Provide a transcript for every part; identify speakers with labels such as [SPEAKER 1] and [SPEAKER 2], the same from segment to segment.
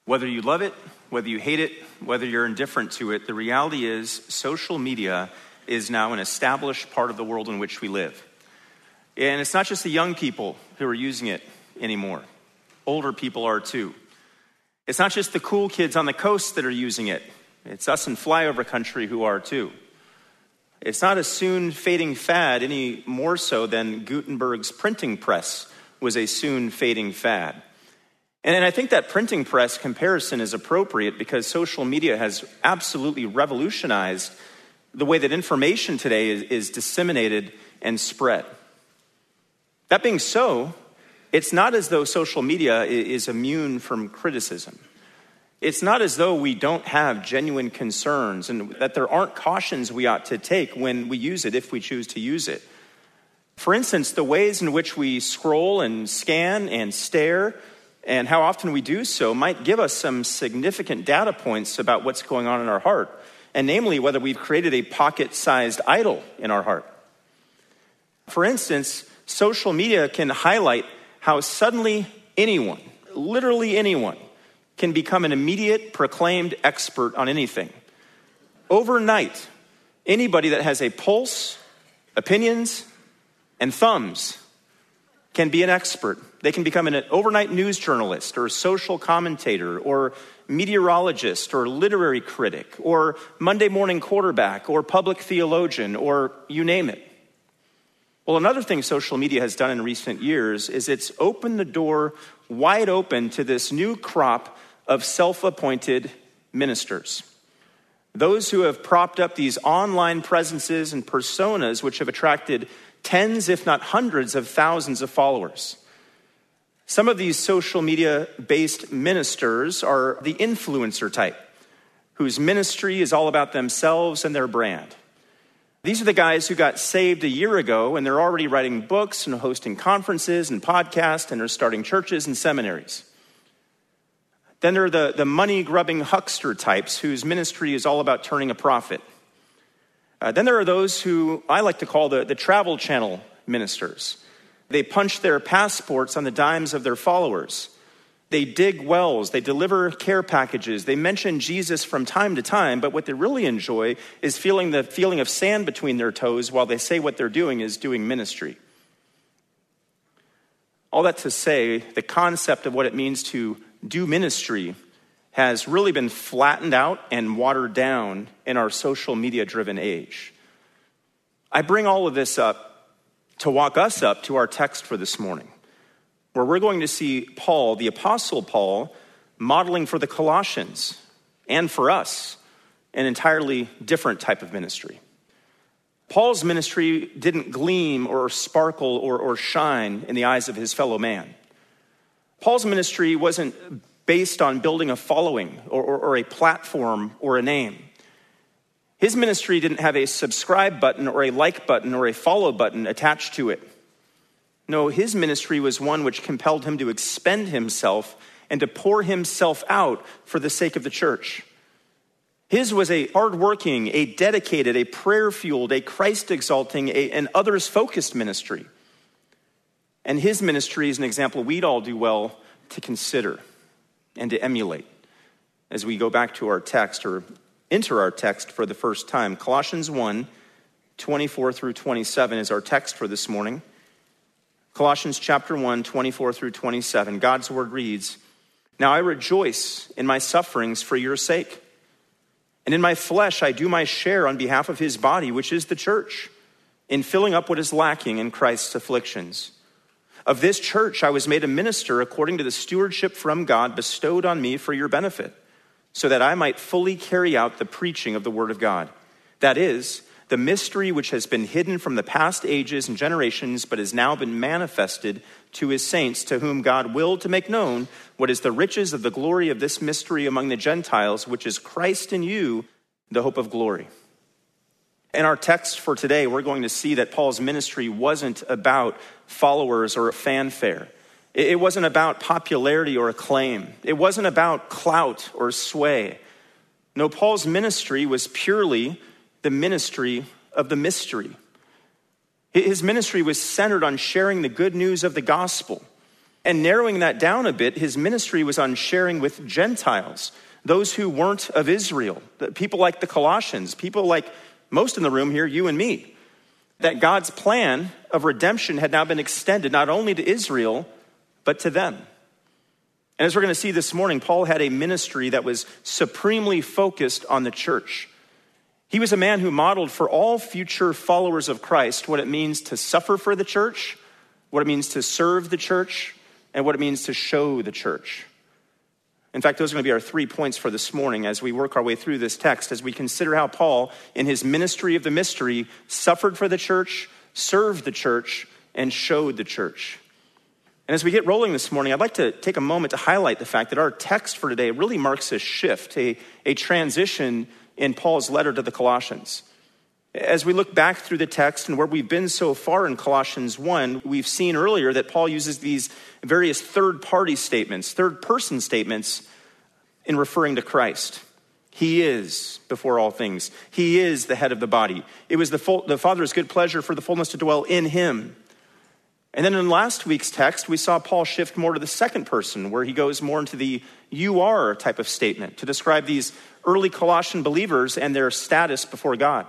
[SPEAKER 1] Whether you love it, whether you hate it, whether you're indifferent to it, the reality is social media is now an established part of the world in which we live. And it's not just the young people who are using it anymore. Older people are too. It's not just the cool kids on the coast that are using it. It's us in flyover country who are too. It's not a soon fading fad any more so than Gutenberg's printing press was a soon fading fad. And I think that printing press comparison is appropriate because social media has absolutely revolutionized the way that information today is disseminated and spread. That being so, it's not as though social media is immune from criticism. It's not as though we don't have genuine concerns and that there aren't cautions we ought to take when we use it if we choose to use it. For instance, the ways in which we scroll and scan and stare and how often we do so might give us some significant data points about what's going on in our heart, and namely whether we've created a pocket-sized idol in our heart. For instance, social media can highlight how suddenly anyone, literally anyone, can become an immediate proclaimed expert on anything. Overnight, anybody that has a pulse, opinions, and thumbs can be an expert. They can become an overnight news journalist or a social commentator or meteorologist or literary critic or Monday morning quarterback or public theologian or you name it. Well, another thing social media has done in recent years is it's opened the door wide open to this new crop of self-appointed ministers. Those who have propped up these online presences and personas which have attracted tens, if not hundreds of thousands of followers. Some of these social media-based ministers are the influencer type, whose ministry is all about themselves and their brand. These are the guys who got saved a year ago, and they're already writing books and hosting conferences and podcasts, and are starting churches and seminaries. Then there are the money-grubbing huckster types, whose ministry is all about turning a profit. Then there are those who I like to call the travel channel ministers. They punch their passports on the dimes of their followers. They dig wells, they deliver care packages, they mention Jesus from time to time, but what they really enjoy is feeling the feeling of sand between their toes while they say what they're doing is doing ministry. All that to say, the concept of what it means to do ministry has really been flattened out and watered down in our social media-driven age. I bring all of this up to walk us up to our text for this morning, where we're going to see Paul, the Apostle Paul, modeling for the Colossians and for us an entirely different type of ministry. Paul's ministry didn't gleam or sparkle or shine in the eyes of his fellow man. Paul's ministry wasn't based on building a following or a platform or a name. His ministry didn't have a subscribe button or a like button or a follow button attached to it. No, his ministry was one which compelled him to expend himself and to pour himself out for the sake of the church. His was a hardworking, a dedicated, a prayer-fueled, a Christ-exalting, an others-focused ministry. And his ministry is an example we'd all do well to consider and to emulate as we go back to our text or enter our text for the first time. Colossians 1, 24 through 27 is our text for this morning. Colossians chapter 1, 24 through 27. God's word reads, "Now I rejoice in my sufferings for your sake, and in my flesh I do my share on behalf of his body, which is the church, in filling up what is lacking in Christ's afflictions. Of this church I was made a minister according to the stewardship from God bestowed on me for your benefit, so that I might fully carry out the preaching of the word of God. That is, the mystery which has been hidden from the past ages and generations, but has now been manifested to his saints, to whom God willed to make known what is the riches of the glory of this mystery among the Gentiles, which is Christ in you, the hope of glory." In our text for today, we're going to see that Paul's ministry wasn't about followers or fanfare. It wasn't about popularity or acclaim. It wasn't about clout or sway. No, Paul's ministry was purely the ministry of the mystery. His ministry was centered on sharing the good news of the gospel. And narrowing that down a bit, his ministry was on sharing with Gentiles, those who weren't of Israel, people like the Colossians, people like most in the room here, you and me, that God's plan of redemption had now been extended not only to Israel, but to them. And as we're going to see this morning, Paul had a ministry that was supremely focused on the church. He was a man who modeled for all future followers of Christ what it means to suffer for the church, what it means to serve the church, and what it means to show the church. In fact, those are going to be our 3 points for this morning as we work our way through this text, as we consider how Paul, in his ministry of the mystery, suffered for the church, served the church, and showed the church. And as we get rolling this morning, I'd like to take a moment to highlight the fact that our text for today really marks a shift, a transition in Paul's letter to the Colossians. As we look back through the text and where we've been so far in Colossians 1, we've seen earlier that Paul uses these various third-party statements, third-person statements in referring to Christ. He is before all things. He is the head of the body. It was the Father's good pleasure for the fullness to dwell in him. And then in last week's text, we saw Paul shift more to the second person, where he goes more into the you are type of statement to describe these early Colossian believers and their status before God.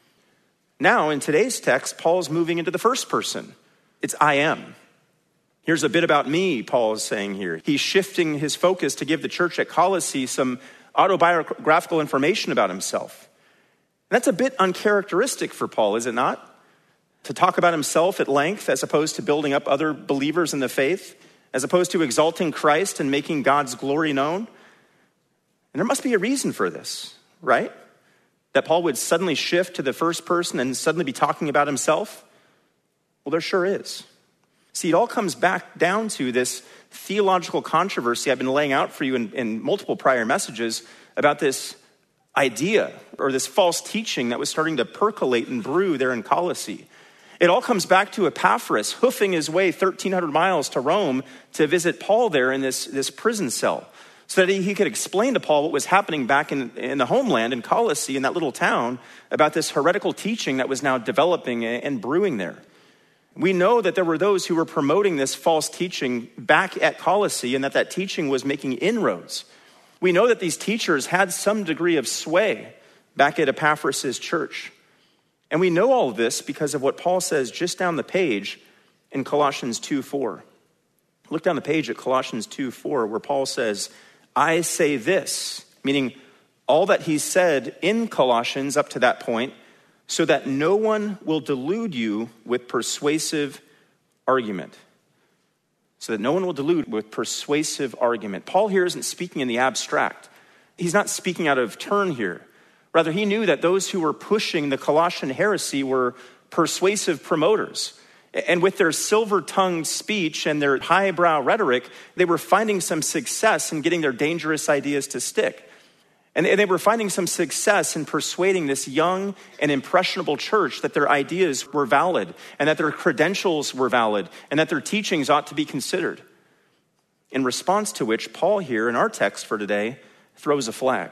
[SPEAKER 1] Now, in today's text, Paul's moving into the first person. It's I am. Here's a bit about me, Paul is saying here. He's shifting his focus to give the church at Colossae some autobiographical information about himself. And that's a bit uncharacteristic for Paul, is it not? To talk about himself at length as opposed to building up other believers in the faith, as opposed to exalting Christ and making God's glory known. And there must be a reason for this, right? That Paul would suddenly shift to the first person and suddenly be talking about himself? Well, there sure is. See, it all comes back down to this theological controversy I've been laying out for you in multiple prior messages about this idea or this false teaching that was starting to percolate and brew there in Colossae. It all comes back to Epaphras hoofing his way 1,300 miles to Rome to visit Paul there in this prison cell, so that he could explain to Paul what was happening back in the homeland in Colossae, in that little town, about this heretical teaching that was now developing and brewing there. We know that there were those who were promoting this false teaching back at Colossae, and that teaching was making inroads. We know that these teachers had some degree of sway back at Epaphras' church. And we know all of this because of what Paul says just down the page in Colossians 2:4. Look down the page at Colossians 2:4, where Paul says, I say this, meaning all that he said in Colossians up to that point, so that no one will delude you with persuasive argument. So that no one will delude with persuasive argument. Paul here isn't speaking in the abstract. He's not speaking out of turn here. Rather, he knew that those who were pushing the Colossian heresy were persuasive promoters. And with their silver-tongued speech and their highbrow rhetoric, they were finding some success in getting their dangerous ideas to stick. And they were finding some success in persuading this young and impressionable church that their ideas were valid and that their credentials were valid and that their teachings ought to be considered. In response to which, Paul here in our text for today throws a flag,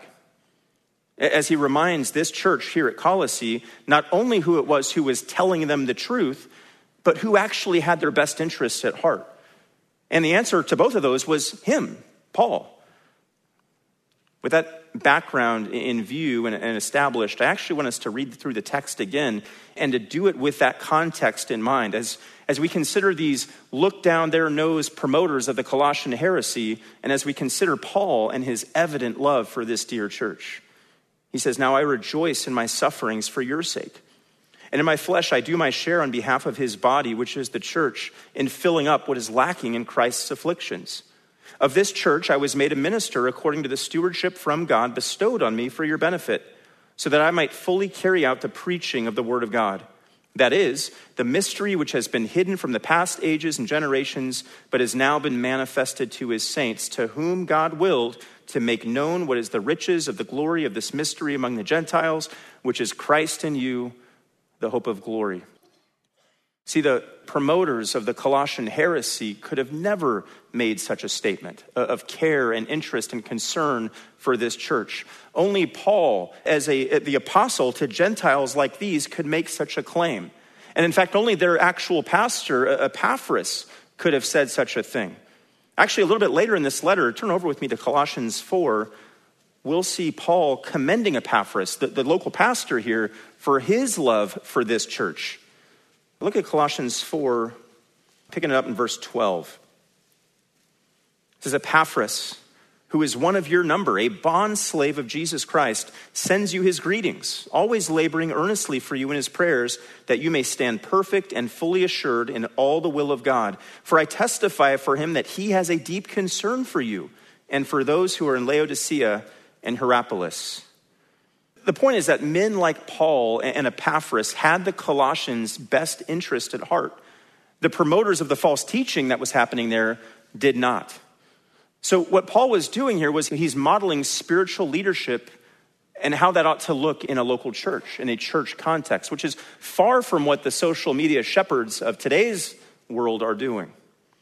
[SPEAKER 1] as he reminds this church here at Colossae not only who it was who was telling them the truth, but who actually had their best interests at heart. And the answer to both of those was him, Paul. With that background in view and established, I actually want us to read through the text again and to do it with that context in mind. As we consider these look down their nose promoters of the Colossian heresy, and as we consider Paul and his evident love for this dear church. He says, now I rejoice in my sufferings for your sake. And in my flesh I do my share on behalf of his body, which is the church, in filling up what is lacking in Christ's afflictions. Of this church I was made a minister according to the stewardship from God bestowed on me for your benefit, so that I might fully carry out the preaching of the word of God. That is, the mystery which has been hidden from the past ages and generations, but has now been manifested to his saints, to whom God willed to make known what is the riches of the glory of this mystery among the Gentiles, which is Christ in you, the hope of glory. See, the promoters of the Colossian heresy could have never made such a statement of care and interest and concern for this church. Only Paul, as the apostle to Gentiles like these, could make such a claim. And in fact, only their actual pastor, Epaphras, could have said such a thing. Actually, a little bit later in this letter, turn over with me to Colossians 4, we'll see Paul commending Epaphras, the local pastor here, for his love for this church. Look at Colossians 4, picking it up in verse 12. It says, Epaphras, who is one of your number, a bondslave of Jesus Christ, sends you his greetings, always laboring earnestly for you in his prayers, that you may stand perfect and fully assured in all the will of God. For I testify for him that he has a deep concern for you and for those who are in Laodicea and Hierapolis. The point is that men like Paul and Epaphras had the Colossians' best interest at heart. The promoters of the false teaching that was happening there did not. So what Paul was doing here was he's modeling spiritual leadership and how that ought to look in a local church, in a church context, which is far from what the social media shepherds of today's world are doing.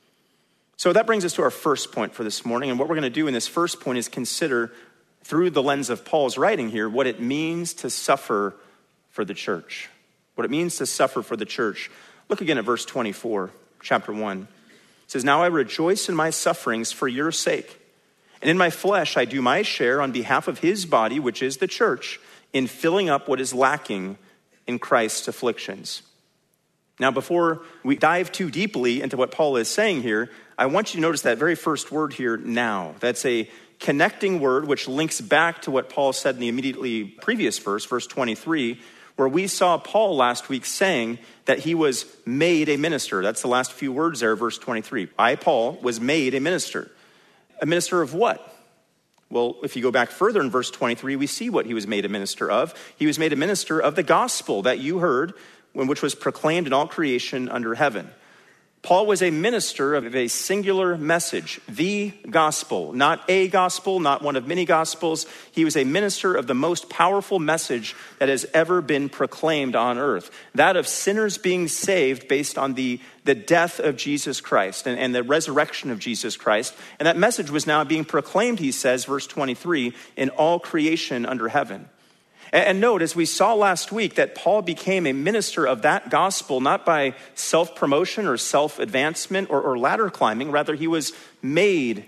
[SPEAKER 1] So that brings us to our first point for this morning. And what we're going to do in this first point is consider, through the lens of Paul's writing here, what it means to suffer for the church. What it means to suffer for the church. Look again at verse 24, chapter 1. It says, now I rejoice in my sufferings for your sake. And in my flesh I do my share on behalf of his body, which is the church, in filling up what is lacking in Christ's afflictions. Now, before we dive too deeply into what Paul is saying here, I want you to notice that very first word here, now. That's a connecting word which links back to what Paul said in the immediately previous verse, verse 23, where we saw Paul last week saying that he was made a minister. That's the last few words there, verse 23. I, Paul, was made a minister. A minister of what? Well, if you go back further in verse 23, we see what he was made a minister of. He was made a minister of the gospel that you heard, which was proclaimed in all creation under heaven. Paul was a minister of a singular message, the gospel, not a gospel, not one of many gospels. He was a minister of the most powerful message that has ever been proclaimed on earth, that of sinners being saved based on the death of Jesus Christ and the resurrection of Jesus Christ. And that message was now being proclaimed, he says, verse 23, in all creation under heaven. And note, as we saw last week, that Paul became a minister of that gospel, not by self-promotion or self-advancement or ladder climbing. Rather, he was made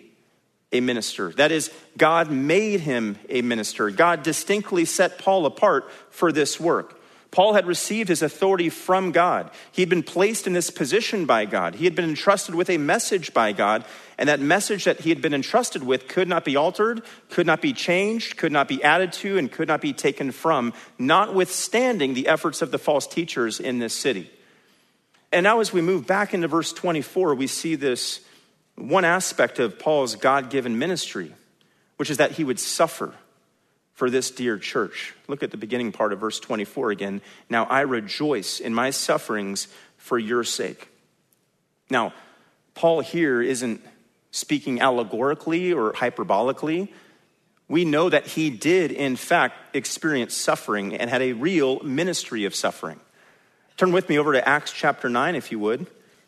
[SPEAKER 1] a minister. That is, God made him a minister. God distinctly set Paul apart for this work. Paul had received his authority from God. He had been placed in this position by God. He had been entrusted with a message by God, and that message that he had been entrusted with could not be altered, could not be changed, could not be added to, and could not be taken from, notwithstanding the efforts of the false teachers in this city. And now as we move back into verse 24, we see this one aspect of Paul's God-given ministry, which is that he would suffer for this dear church. Look at the beginning part of verse 24 again. Now I rejoice in my sufferings for your sake. Now, Paul here isn't speaking allegorically or hyperbolically. We know that he did, in fact, experience suffering and had a real ministry of suffering. Turn with me over to Acts chapter 9, if you would.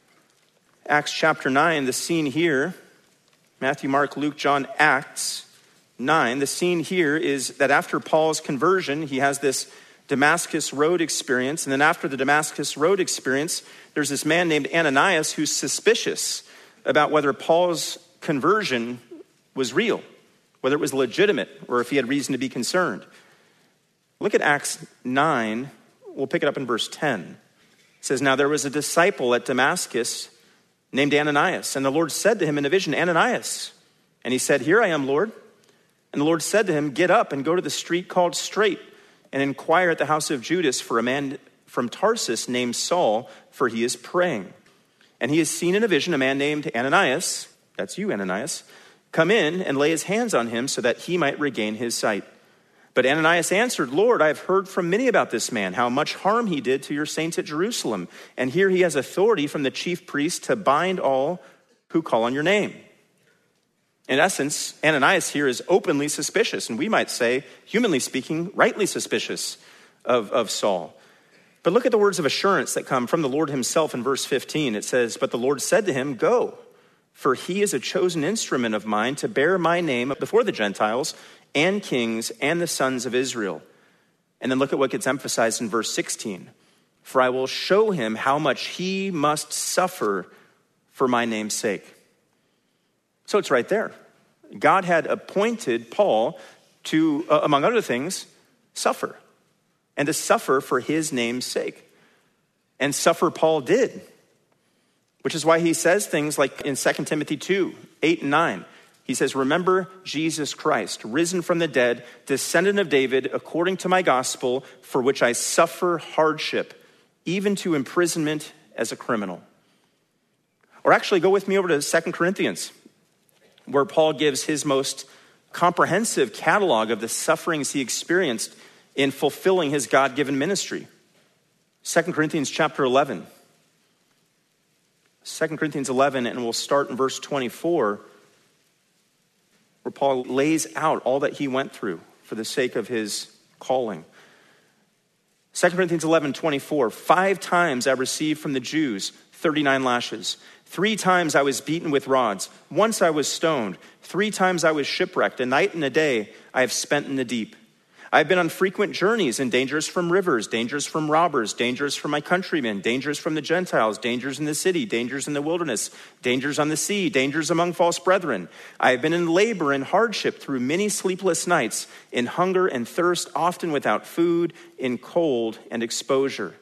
[SPEAKER 1] Acts chapter 9, the scene here, Matthew, Mark, Luke, John, Acts 9, the scene here is that after Paul's conversion, he has this Damascus Road experience. And then after the Damascus Road experience, there's this man named Ananias who's suspicious about whether Paul's conversion was real, whether it was legitimate, or if he had reason to be concerned. Look at Acts 9. We'll pick it up in verse 10. It says, now there was a disciple at Damascus named Ananias, and the Lord said to him in a vision, Ananias. And he said, here I am, Lord. And the Lord said to him, get up and go to the street called Straight and inquire at the house of Judas for a man from Tarsus named Saul, for he is praying. And he has seen in a vision a man named Ananias, that's you, Ananias, come in and lay his hands on him so that he might regain his sight. But Ananias answered, Lord, I have heard from many about this man, how much harm he did to your saints at Jerusalem. And here he has authority from the chief priest to bind all who call on your name. In essence, Ananias here is openly suspicious, and we might say, humanly speaking, rightly suspicious of Saul. But look at the words of assurance that come from the Lord himself in verse 15. It says, but the Lord said to him, go, for he is a chosen instrument of mine to bear my name before the Gentiles and kings and the sons of Israel. And then look at what gets emphasized in verse 16. For I will show him how much he must suffer for my name's sake. So it's right there. God had appointed Paul to, among other things, suffer. And to suffer for his name's sake. And suffer Paul did. Which is why he says things like in 2 Timothy 2, 8 and 9. He says, remember Jesus Christ, risen from the dead, descendant of David, according to my gospel, for which I suffer hardship, even to imprisonment as a criminal. Or actually, go with me over to 2 Corinthians, where Paul gives his most comprehensive catalog of the sufferings he experienced in fulfilling his God-given ministry. 2 Corinthians chapter 11. 2 Corinthians 11, and we'll start in verse 24, where Paul lays out all that he went through for the sake of his calling. 2 Corinthians 11, 24, 5 times I received from the Jews 39 lashes. 3 times I was beaten with rods. Once I was stoned. 3 times I was shipwrecked. A night and a day I have spent in the deep. I have been on frequent journeys in dangers from rivers, dangers from robbers, dangers from my countrymen, dangers from the Gentiles, dangers in the city, dangers in the wilderness, dangers on the sea, dangers among false brethren. I have been in labor and hardship through many sleepless nights, in hunger and thirst, often without food, in cold and exposure.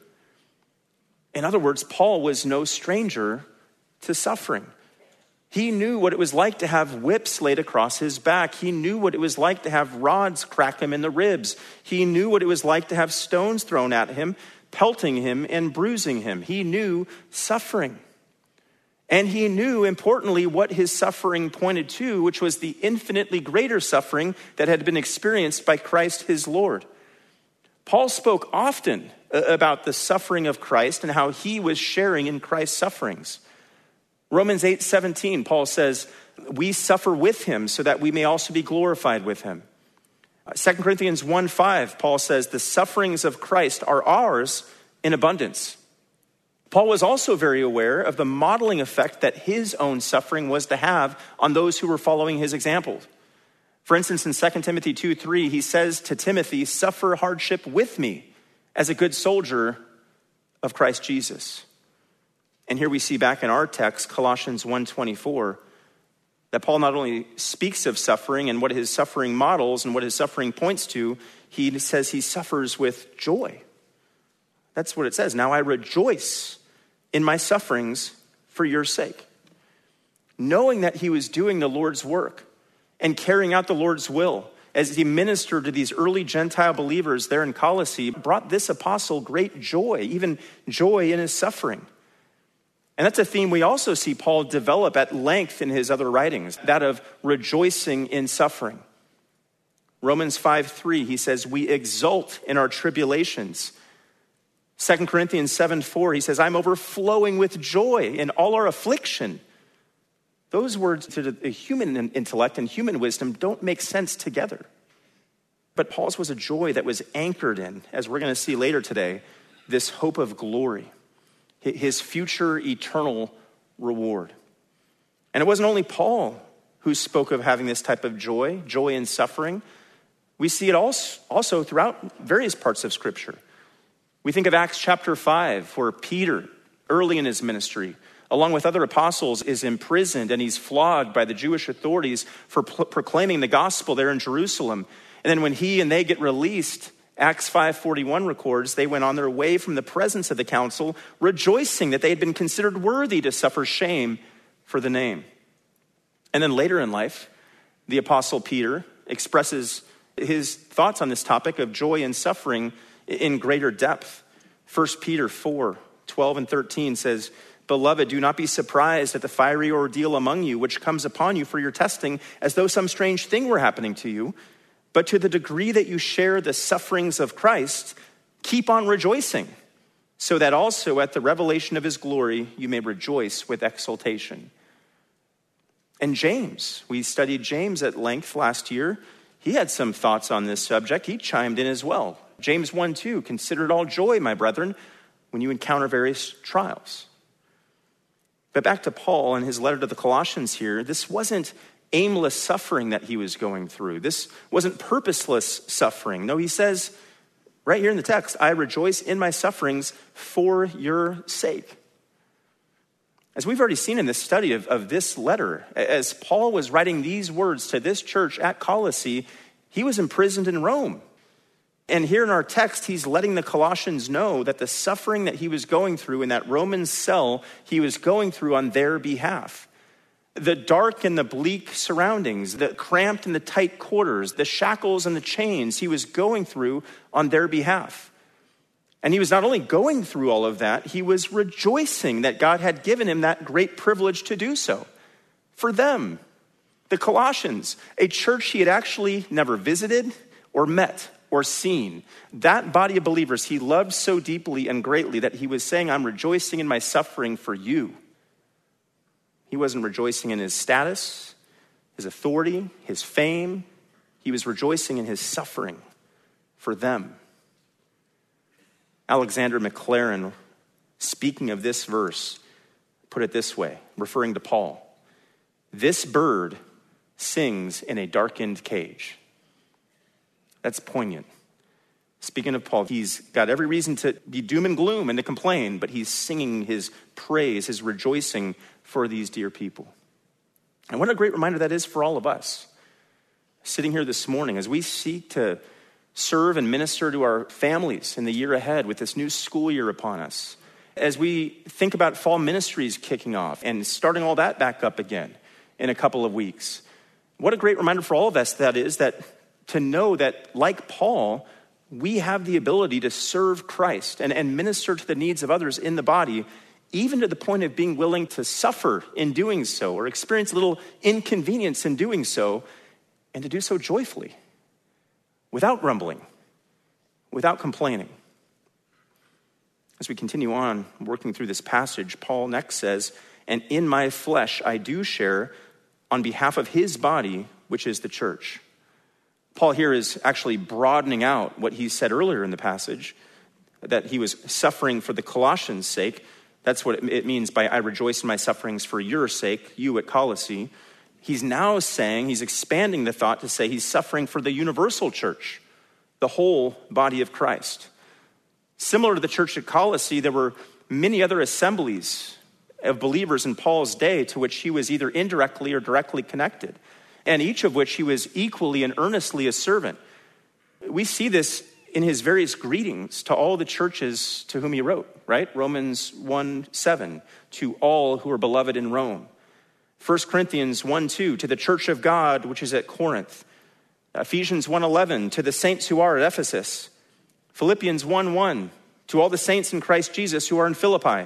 [SPEAKER 1] In other words, Paul was no stranger to suffering. He knew what it was like to have whips laid across his back. He knew what it was like to have rods crack him in the ribs. He knew what it was like to have stones thrown at him, pelting him and bruising him. He knew suffering. And he knew, importantly, what his suffering pointed to, which was the infinitely greater suffering that had been experienced by Christ his Lord. Paul spoke often about the suffering of Christ and how he was sharing in Christ's sufferings. Romans 8:17, Paul says, we suffer with him so that we may also be glorified with him. 2 Corinthians 1:5, Paul says, the sufferings of Christ are ours in abundance. Paul was also very aware of the modeling effect that his own suffering was to have on those who were following his example. For instance, in 2 Timothy 2:3, he says to Timothy, suffer hardship with me as a good soldier of Christ Jesus. And here we see back in our text, Colossians 1:24, that Paul not only speaks of suffering and what his suffering models and what his suffering points to, he says he suffers with joy. That's what it says. Now I rejoice in my sufferings for your sake. Knowing that he was doing the Lord's work and carrying out the Lord's will as he ministered to these early Gentile believers there in Colossae, brought this apostle great joy, even joy in his suffering. And that's a theme we also see Paul develop at length in his other writings, that of rejoicing in suffering. Romans 5:3, he says, we exult in our tribulations. 2 Corinthians 7:4, he says, I'm overflowing with joy in all our affliction. Those words to the human intellect and human wisdom don't make sense together. But Paul's was a joy that was anchored in, as we're going to see later today, this hope of glory. His future eternal reward. And it wasn't only Paul who spoke of having this type of joy in suffering. We see it also throughout various parts of Scripture. We think of Acts chapter 5, where Peter, early in his ministry, along with other apostles, is imprisoned and he's flogged by the Jewish authorities for proclaiming the gospel there in Jerusalem. And then when he and they get released, Acts 5:41 records, they went on their way from the presence of the council, rejoicing that they had been considered worthy to suffer shame for the name. And then later in life, the apostle Peter expresses his thoughts on this topic of joy and suffering in greater depth. 1 Peter 4:12 and 13 says, Beloved, do not be surprised at the fiery ordeal among you, which comes upon you for your testing, as though some strange thing were happening to you. But to the degree that you share the sufferings of Christ, keep on rejoicing, so that also at the revelation of his glory, you may rejoice with exultation. And James, we studied James at length last year. He had some thoughts on this subject. He chimed in as well. James 1:2, consider it all joy, my brethren, when you encounter various trials. But back to Paul and his letter to the Colossians here, this wasn't aimless suffering that he was going through. This wasn't purposeless suffering. No, he says right here in the text, I rejoice in my sufferings for your sake. As we've already seen in this study of this letter, as Paul was writing these words to this church at Colossae, he was imprisoned in Rome. And here in our text, he's letting the Colossians know that the suffering that he was going through in that Roman cell, he was going through on their behalf. The dark and the bleak surroundings, the cramped and the tight quarters, the shackles and the chains he was going through on their behalf. And he was not only going through all of that, he was rejoicing that God had given him that great privilege to do so. For them, the Colossians, a church he had actually never visited or met or seen. That body of believers he loved so deeply and greatly that he was saying, I'm rejoicing in my suffering for you. He wasn't rejoicing in his status, his authority, his fame. He was rejoicing in his suffering for them. Alexander McLaren, speaking of this verse, put it this way, referring to Paul. This bird sings in a darkened cage. That's poignant. Speaking of Paul, he's got every reason to be doom and gloom and to complain, but he's singing his praise, his rejoicing for these dear people. And what a great reminder that is for all of us. Sitting here this morning as we seek to serve and minister to our families in the year ahead with this new school year upon us. As we think about fall ministries kicking off and starting all that back up again in a couple of weeks. What a great reminder for all of us that is, that to know that like Paul, we have the ability to serve Christ and minister to the needs of others in the body, even to the point of being willing to suffer in doing so or experience a little inconvenience in doing so, and to do so joyfully. Without grumbling, without complaining. As we continue on working through this passage, Paul next says, and in my flesh I do share on behalf of his body, which is the church. Paul here is actually broadening out what he said earlier in the passage, that he was suffering for the Colossians' sake. That's what it means by I rejoice in my sufferings for your sake, you at Colossae. He's now saying, he's expanding the thought to say he's suffering for the universal church, the whole body of Christ. Similar to the church at Colossae, there were many other assemblies of believers in Paul's day to which he was either indirectly or directly connected, and each of which he was equally and earnestly a servant. We see this in his various greetings to all the churches to whom he wrote, right? Romans 1:7, to all who are beloved in Rome. 1 Corinthians 1:2, to the church of God, which is at Corinth. Ephesians 1:11, to the saints who are at Ephesus. Philippians 1:1, to all the saints in Christ Jesus who are in Philippi.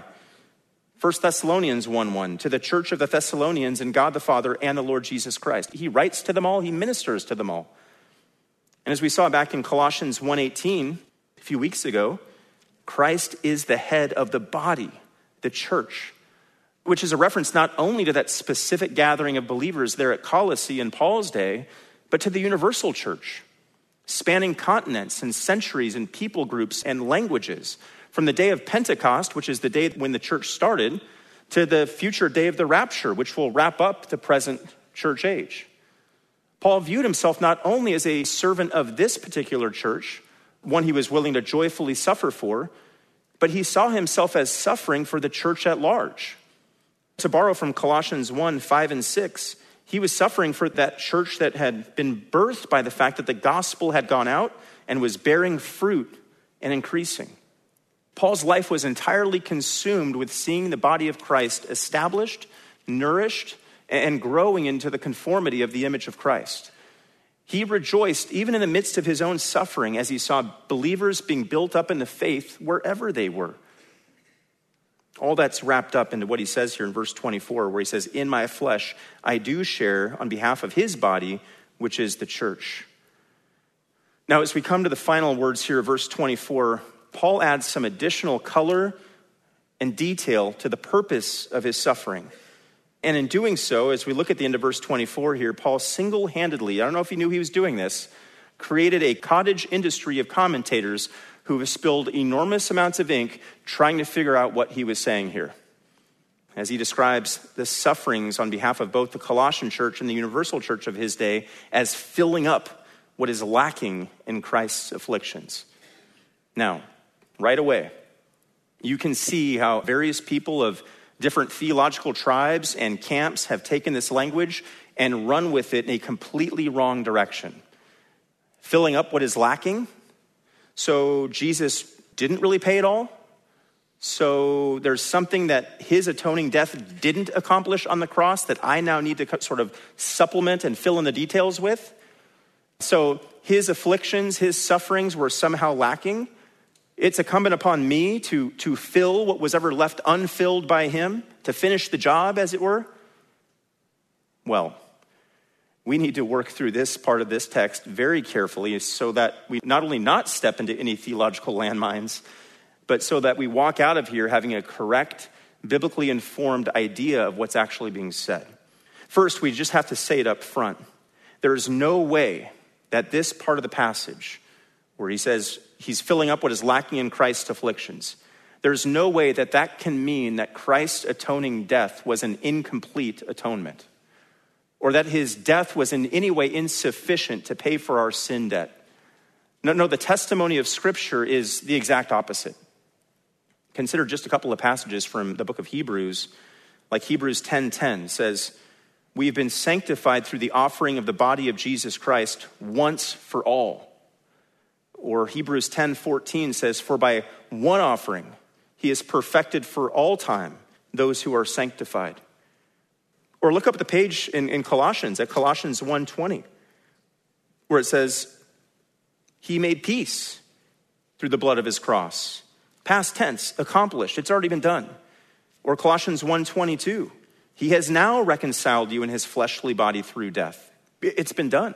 [SPEAKER 1] 1 Thessalonians 1:1, to the church of the Thessalonians in God the Father and the Lord Jesus Christ. He writes to them all, he ministers to them all. And as we saw back in Colossians 1:18, a few weeks ago, Christ is the head of the body, the church, which is a reference not only to that specific gathering of believers there at Colossae in Paul's day, but to the universal church, spanning continents and centuries and people groups and languages, from the day of Pentecost, which is the day when the church started, to the future day of the rapture, which will wrap up the present church age. Paul viewed himself not only as a servant of this particular church, one he was willing to joyfully suffer for, but he saw himself as suffering for the church at large. To borrow from Colossians 1:5 and 6, he was suffering for that church that had been birthed by the fact that the gospel had gone out and was bearing fruit and increasing. Paul's life was entirely consumed with seeing the body of Christ established, nourished, and growing into the conformity of the image of Christ. He rejoiced even in the midst of his own suffering as he saw believers being built up in the faith wherever they were. All that's wrapped up into what he says here in verse 24, where he says, in my flesh, I do share on behalf of his body, which is the church. Now, as we come to the final words here of verse 24, Paul adds some additional color and detail to the purpose of his suffering. And in doing so, as we look at the end of verse 24 here, Paul single-handedly, I don't know if he knew he was doing this, created a cottage industry of commentators who have spilled enormous amounts of ink trying to figure out what he was saying here. As he describes the sufferings on behalf of both the Colossian church and the universal church of his day as filling up what is lacking in Christ's afflictions. Now, right away, you can see how various people of Different theological tribes and camps have taken this language and run with it in a completely wrong direction. Filling up what is lacking. So Jesus didn't really pay it all. So there's something that his atoning death didn't accomplish on the cross that I now need to sort of supplement and fill in the details with. So his afflictions, his sufferings were somehow lacking. It's incumbent upon me to fill what was ever left unfilled by him, to finish the job, as it were. Well, we need to work through this part of this text very carefully so that we not only not step into any theological landmines, but so that we walk out of here having a correct, biblically informed idea of what's actually being said. First, we just have to say it up front. There is no way that this part of the passage, where he says he's filling up what is lacking in Christ's afflictions, there's no way that that can mean that Christ's atoning death was an incomplete atonement, or that his death was in any way insufficient to pay for our sin debt. No, the testimony of Scripture is the exact opposite. Consider just a couple of passages from the book of Hebrews, like Hebrews 10:10 says, "We have been sanctified through the offering of the body of Jesus Christ once for all." Or Hebrews 10:14 says, "For by one offering he has perfected for all time those who are sanctified." Or look up the page in Colossians, at Colossians 1:20, where it says, "He made peace through the blood of his cross." Past tense, accomplished. It's already been done. Or Colossians 1:22. "He has now reconciled you in his fleshly body through death." It's been done.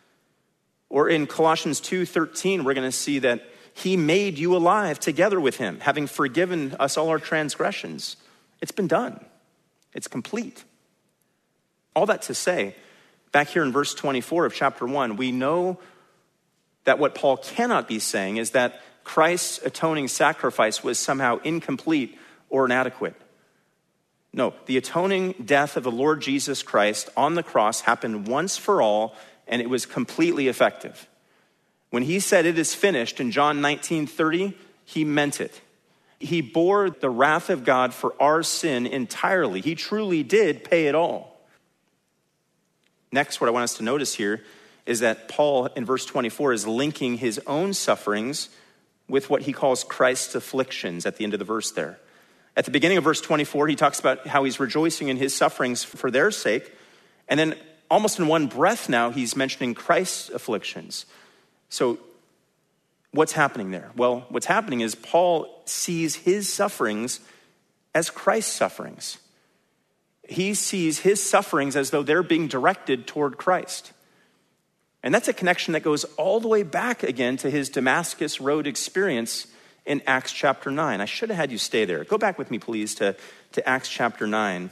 [SPEAKER 1] Or in Colossians 2:13, we're going to see that he made you alive together with him, having forgiven us all our transgressions. It's been done. It's complete. All that to say, back here in verse 24 of chapter 1, we know that what Paul cannot be saying is that Christ's atoning sacrifice was somehow incomplete or inadequate. No, the atoning death of the Lord Jesus Christ on the cross happened once for all, and it was completely effective. When he said it is finished in John 19:30, he meant it. He bore the wrath of God for our sin entirely. He truly did pay it all. Next, what I want us to notice here is that Paul in verse 24 is linking his own sufferings with what he calls Christ's afflictions at the end of the verse there. At the beginning of verse 24, he talks about how he's rejoicing in his sufferings for their sake. And then almost in one breath now, he's mentioning Christ's afflictions. So what's happening there? Well, what's happening is Paul sees his sufferings as Christ's sufferings. He sees his sufferings as though they're being directed toward Christ. And that's a connection that goes all the way back again to his Damascus Road experience in Acts chapter 9. I should have had you stay there. Go back with me, please, to Acts chapter 9,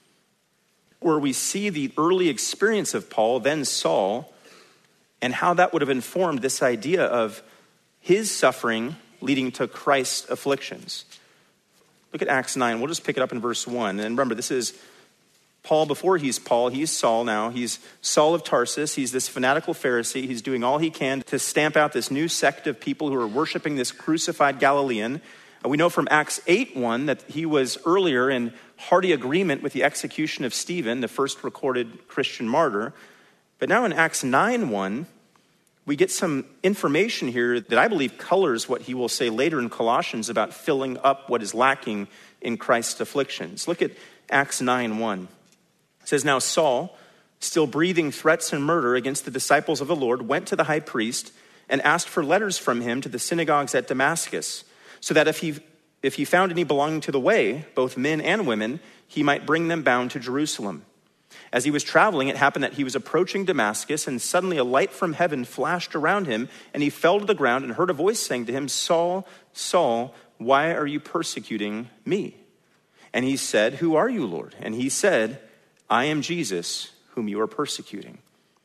[SPEAKER 1] where we see the early experience of Paul, then Saul, and how that would have informed this idea of his suffering leading to Christ's afflictions. Look at Acts 9. We'll just pick it up in verse 1. And remember, this is Paul before he's Paul. He's Saul now. He's Saul of Tarsus. He's this fanatical Pharisee. He's doing all he can to stamp out this new sect of people who are worshiping this crucified Galilean. We know from Acts 8:1 that he was earlier in hearty agreement with the execution of Stephen, the first recorded Christian martyr. But now in Acts 9:1, we get some information here that I believe colors what he will say later in Colossians about filling up what is lacking in Christ's afflictions. Look at Acts 9:1. It says, "Now Saul, still breathing threats and murder against the disciples of the Lord, went to the high priest and asked for letters from him to the synagogues at Damascus, so that if he found any belonging to the way, both men and women, he might bring them bound to Jerusalem. As he was traveling, it happened that he was approaching Damascus, and suddenly a light from heaven flashed around him, and he fell to the ground and heard a voice saying to him, 'Saul, Saul, why are you persecuting me?' And he said, 'Who are you, Lord?' And he said, 'I am Jesus, whom you are persecuting.'"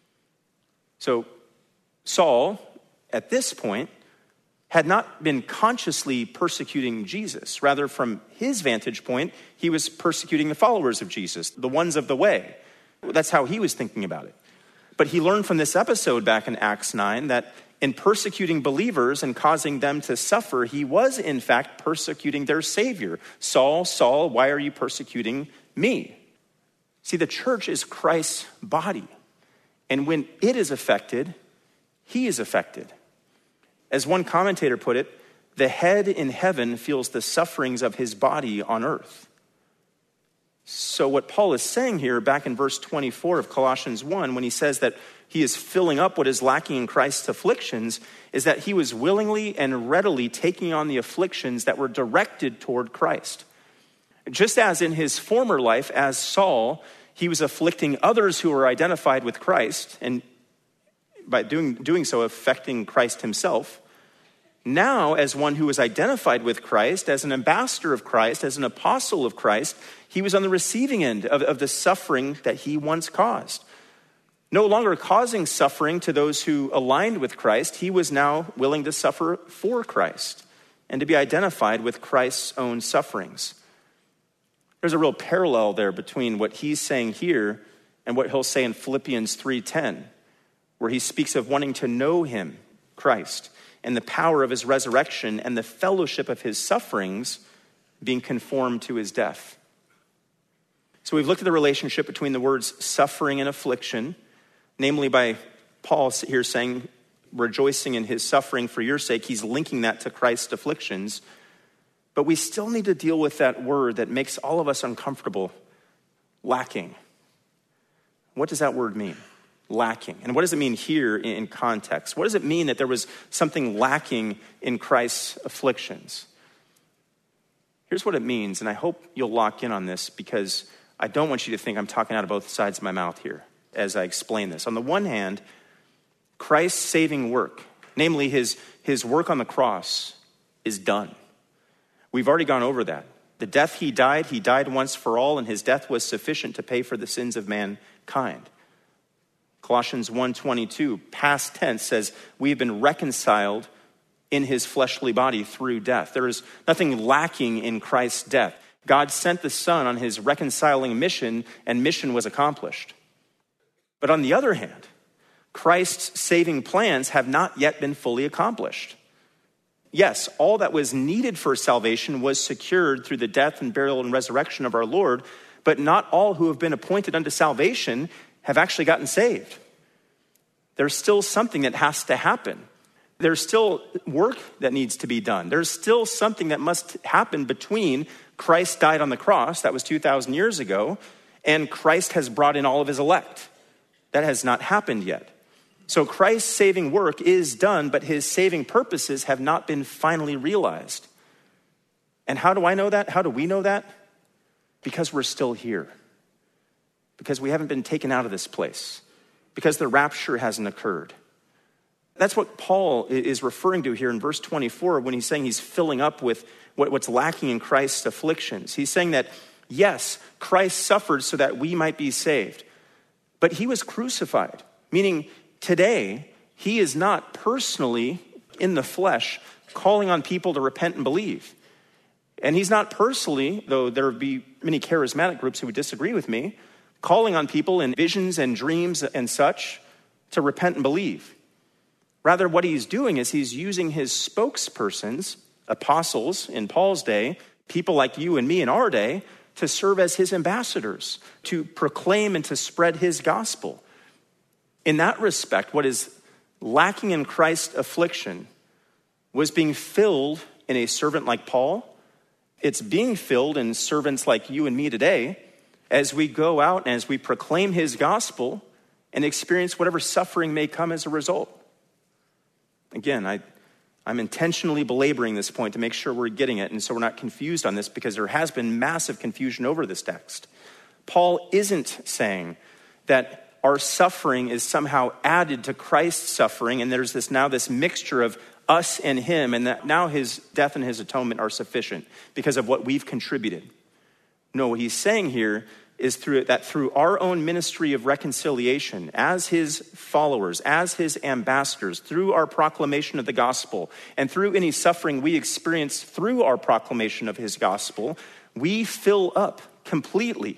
[SPEAKER 1] So Saul, at this point, had not been consciously persecuting Jesus. Rather, from his vantage point, he was persecuting the followers of Jesus, the ones of the way. That's how he was thinking about it. But he learned from this episode back in Acts 9 that in persecuting believers and causing them to suffer, he was in fact persecuting their Savior. Saul, Saul, why are you persecuting me? See, the church is Christ's body. And when it is affected, he is affected. As one commentator put it, the head in heaven feels the sufferings of his body on earth. So what Paul is saying here back in verse 24 of Colossians 1, when he says that he is filling up what is lacking in Christ's afflictions, is that he was willingly and readily taking on the afflictions that were directed toward Christ. Just as in his former life as Saul, he was afflicting others who were identified with Christ, and by doing so affecting Christ himself. Now, as one who was identified with Christ, as an ambassador of Christ, as an apostle of Christ, he was on the receiving end of the suffering that he once caused. No longer causing suffering to those who aligned with Christ, he was now willing to suffer for Christ and to be identified with Christ's own sufferings. There's a real parallel there between what he's saying here and what he'll say in Philippians 3:10, where he speaks of wanting to know him, Christ, and the power of his resurrection and the fellowship of his sufferings, being conformed to his death. So we've looked at the relationship between the words suffering and affliction, namely by Paul here saying, rejoicing in his suffering for your sake. He's linking that to Christ's afflictions. But we still need to deal with that word that makes all of us uncomfortable, lacking. What does that word mean? Lacking. And what does it mean here in context? What does it mean that there was something lacking in Christ's afflictions? Here's what it means, and I hope you'll lock in on this because I don't want you to think I'm talking out of both sides of my mouth here as I explain this. On the one hand, Christ's saving work, namely his work on the cross, is done. We've already gone over that. The death he died once for all, and his death was sufficient to pay for the sins of mankind. Colossians 1:22, past tense, says, we have been reconciled in his fleshly body through death. There is nothing lacking in Christ's death. God sent the Son on his reconciling mission, and mission was accomplished. But on the other hand, Christ's saving plans have not yet been fully accomplished. Yes, all that was needed for salvation was secured through the death and burial and resurrection of our Lord, but not all who have been appointed unto salvation have actually gotten saved. There's still something that has to happen. There's still work that needs to be done. There's still something that must happen between Christ died on the cross, that was 2,000 years ago, and Christ has brought in all of his elect. That has not happened yet. So Christ's saving work is done, but his saving purposes have not been finally realized. And how do I know that? How do we know that? Because we're still here. Because we haven't been taken out of this place. Because the rapture hasn't occurred. That's what Paul is referring to here in verse 24 when he's saying he's filling up with what's lacking in Christ's afflictions. He's saying that, yes, Christ suffered so that we might be saved. But he was crucified, meaning today he is not personally in the flesh calling on people to repent and believe. And he's not personally, though there would be many charismatic groups who would disagree with me, calling on people in visions and dreams and such to repent and believe. Rather, what he's doing is he's using his spokespersons, apostles in Paul's day, people like you and me in our day, to serve as his ambassadors, to proclaim and to spread his gospel. In that respect, what is lacking in Christ's affliction was being filled in a servant like Paul. It's being filled in servants like you and me today as we go out and as we proclaim his gospel and experience whatever suffering may come as a result. Again, I'm intentionally belaboring this point to make sure we're getting it and so we're not confused on this because there has been massive confusion over this text. Paul isn't saying that our suffering is somehow added to Christ's suffering and there's this mixture of us and him and that now his death and his atonement are sufficient because of what we've contributed. No, what he's saying here is through our own ministry of reconciliation, as his followers, as his ambassadors, through our proclamation of the gospel, and through any suffering we experience through our proclamation of his gospel, we fill up completely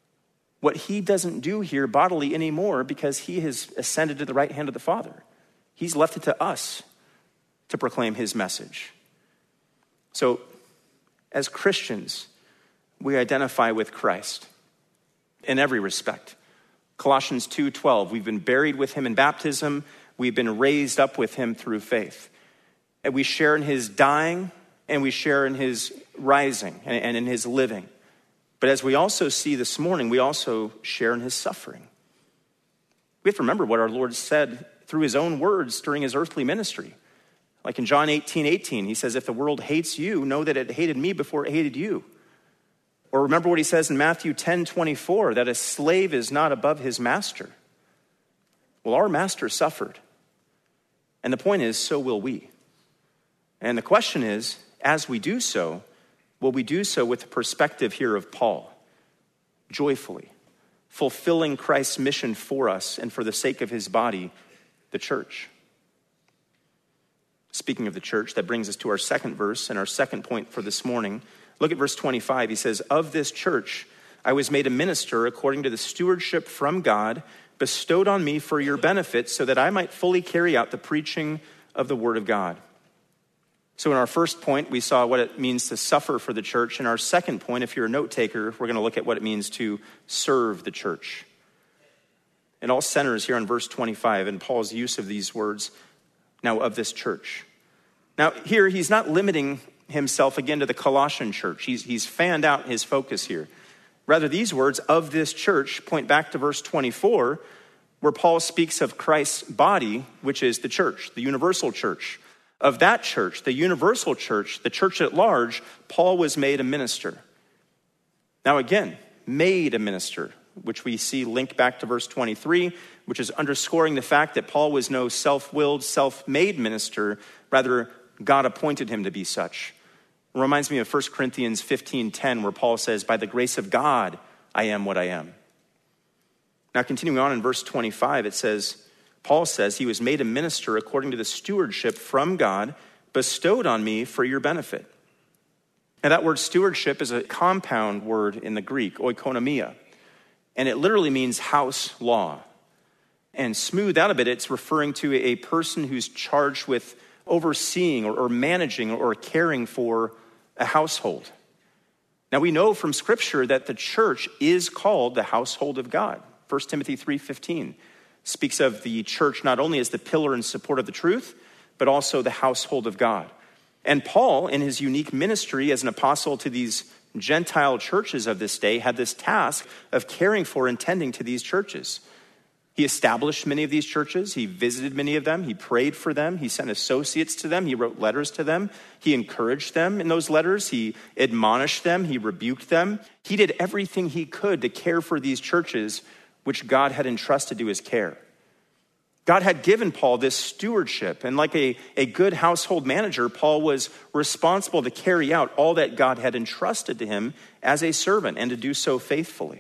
[SPEAKER 1] what he doesn't do here bodily anymore because he has ascended to the right hand of the Father. He's left it to us to proclaim his message. So, as Christians, we identify with Christ in every respect. Colossians 2:12, we've been buried with him in baptism. We've been raised up with him through faith. And we share in his dying and we share in his rising and in his living. But as we also see this morning, we also share in his suffering. We have to remember what our Lord said through his own words during his earthly ministry. Like in John 18:18, he says, if the world hates you, know that it hated me before it hated you. Or remember what he says in Matthew 10:24, that a slave is not above his master. Well, our master suffered. And the point is, so will we. And the question is, as we do so, will we do so with the perspective here of Paul? Joyfully, fulfilling Christ's mission for us and for the sake of his body, the church. Speaking of the church, that brings us to our second verse and our second point for this morning. Look at verse 25. He says, of this church I was made a minister according to the stewardship from God bestowed on me for your benefit, so that I might fully carry out the preaching of the word of God. So in our first point, we saw what it means to suffer for the church. In our second point, if you're a note taker, we're going to look at what it means to serve the church. It all centers here on verse 25 and Paul's use of these words, now of this church. Now here, he's not limiting himself again to the Colossian church. He's fanned out his focus here. Rather, these words, of this church, point back to verse 24, where Paul speaks of Christ's body, which is the church, the universal church. Of that church, the universal church, the church at large, Paul was made a minister. Now again, made a minister, which we see linked back to verse 23, which is underscoring the fact that Paul was no self-willed, self-made minister. Rather, God appointed him to be such. It reminds me of 1 Corinthians 15:10, where Paul says, by the grace of God, I am what I am. Now, continuing on in verse 25, Paul says, he was made a minister according to the stewardship from God bestowed on me for your benefit. Now, that word stewardship is a compound word in the Greek, oikonomia, and it literally means house law. And smooth out a bit, it's referring to a person who's charged with overseeing or managing or caring for a household. Now we know from Scripture that the church is called the household of God. 1 Timothy 3:15 speaks of the church not only as the pillar and support of the truth, but also the household of God. And Paul, in his unique ministry as an apostle to these Gentile churches of this day, had this task of caring for and tending to these churches. He established many of these churches. He visited many of them. He prayed for them. He sent associates to them. He wrote letters to them. He encouraged them in those letters. He admonished them. He rebuked them. He did everything he could to care for these churches which God had entrusted to his care. God had given Paul this stewardship, and like a good household manager, Paul was responsible to carry out all that God had entrusted to him as a servant and to do so faithfully.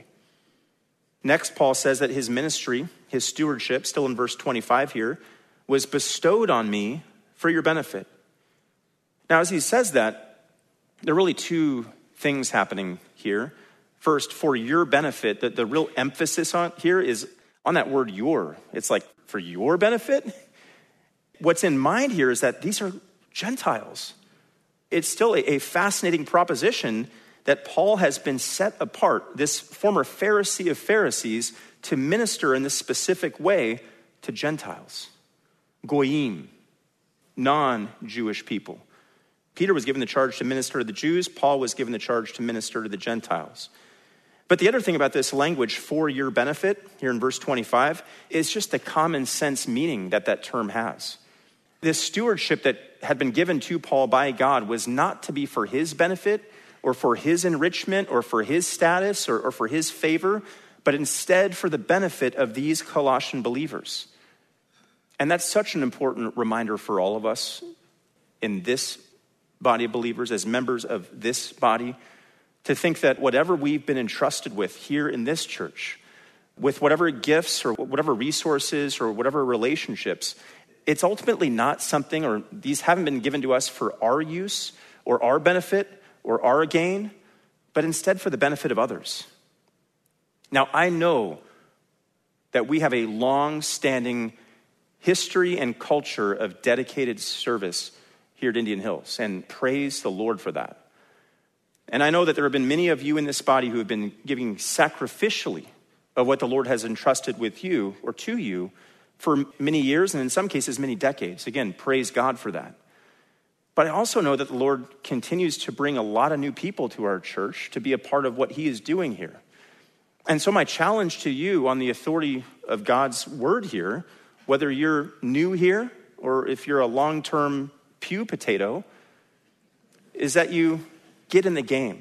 [SPEAKER 1] Next, Paul says that his ministry, his stewardship, still in verse 25 here, was bestowed on me for your benefit. Now, as he says that, there are really two things happening here. First, for your benefit, the real emphasis on here is on that word your. It's like, for your benefit? What's in mind here is that these are Gentiles. It's still a fascinating proposition that Paul has been set apart, this former Pharisee of Pharisees, to minister in this specific way to Gentiles. Goyim, non-Jewish people. Peter was given the charge to minister to the Jews. Paul was given the charge to minister to the Gentiles. But the other thing about this language, for your benefit, here in verse 25, is just the common sense meaning that term has. This stewardship that had been given to Paul by God was not to be for his benefit or for his enrichment or for his status or for his favor, but instead for the benefit of these Colossian believers. And that's such an important reminder for all of us in this body of believers, as members of this body, to think that whatever we've been entrusted with here in this church, with whatever gifts or whatever resources or whatever relationships, it's ultimately not something, or these haven't been given to us for our use or our benefit or our gain, but instead for the benefit of others. Now, I know that we have a long-standing history and culture of dedicated service here at Indian Hills, and praise the Lord for that. And I know that there have been many of you in this body who have been giving sacrificially of what the Lord has entrusted with you or to you for many years, and in some cases, many decades. Again, praise God for that. But I also know that the Lord continues to bring a lot of new people to our church to be a part of what he is doing here. And so my challenge to you on the authority of God's word here, whether you're new here or if you're a long-term pew potato, is that you get in the game,